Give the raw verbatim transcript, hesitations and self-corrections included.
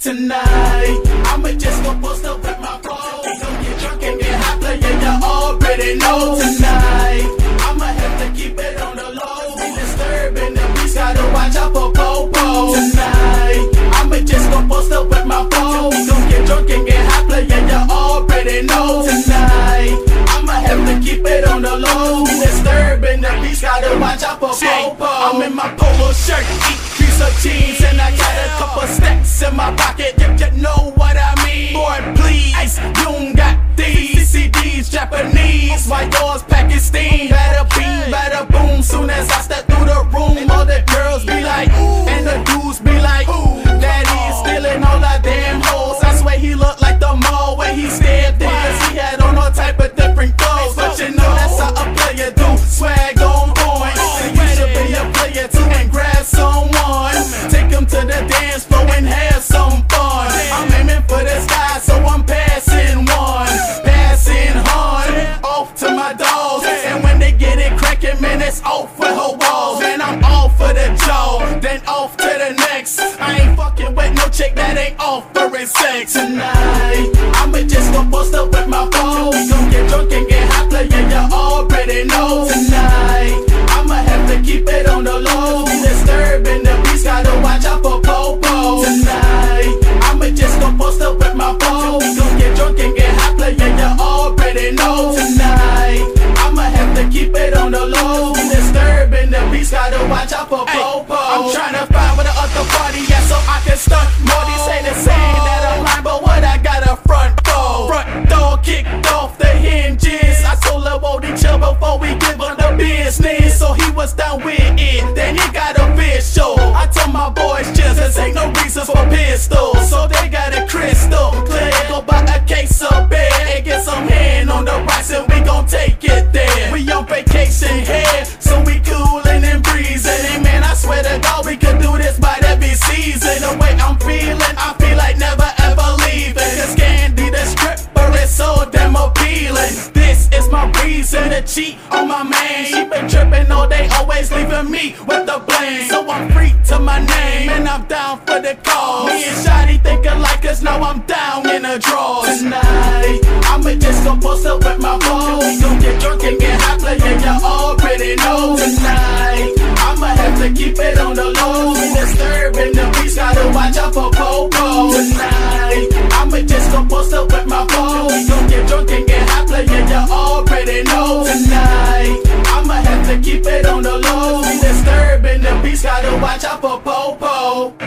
tonight. I'ma just go post up with my phone. We gon' get drunk and get hot, player, you already know tonight. I'ma have to keep it on the low. Be disturbing the beats, gotta watch out for Popo tonight. I'ma just go post up with my phone. We gon' get drunk and get hot, player, you already know tonight. I'ma have to keep it on the low. Be disturbing the beats, gotta watch out for Popo. I'm in my polo shirt, eat piece of jeans, and I got a couple stacks in my pocket. You, you know what I mean? Boy, please, you don't got these C Ds, Japanese. Why yours Pakistan? Bada bing, bada boom. Soon as I step through the room, all the girls be like, ooh, and the dudes be like, ooh, daddy's stealing all our damn hoes. I swear he looked like the mall where he stepped in, cause he had on all type of different clothes. But you know that's how a player do. Swag on point, and you should be a player too and grab someone. Take him to the dance floor and have some fun. I'm aiming for the sky, so I'm passing one, passing hard, off to my dogs. And when they get it cracking, man, it's off for her walls. Man, I'm off for the jaw, then off to the next. I ain't fucking with no chick that ain't offering sex tonight. I'ma just go post up with my phone. We gon' get drunk and get hot, player, you already know tonight. I'ma have to keep it on the low. Be disturbing the beats, gotta watch out for Popo tonight. I'ma just go post up with my phone. We gon' get drunk and get hot, player, you already know tonight. I'ma have to keep it on the low. Be disturbing the beats, gotta watch out for Popo. I'm tryna find where the other party at so I can stunt. Morty say the same that I'm lying, but what I got a front door. Front door kicked off the hinges. I told her won't chill before we give her the business. So he was down with it, then he got official. I told my boys just cause ain't no reasons for pistols. So they got a crystal clear. Go buy a case of beer and get some hand on the rocks and we gon' take it there. We on vacation here, so we coolin' and breezing. And man, I swear to God we could do this by every season. The way I'm feeling, I feel like never ever leaving. Cause Candy the stripper is so damn appealing. This is my reason to cheat on my man. She been trippin' all day, always leaving me with the blame. So I'm free to my name, and I'm down for the cause. Me and Shotty think alike, cause now I'm down in the drawers. Tonight, I'ma just go post up with my phone. We gon' get drunk and get hot, player, you already know tonight. I'ma have to keep it on the low. Be disturbing the beats, gotta watch out for Popo tonight. I'ma just go post up with my phone. We gon' get drunk and get hot, player, you already know tonight. I'ma have to keep it on the low. Be disturbing the beats, gotta watch out for Popo.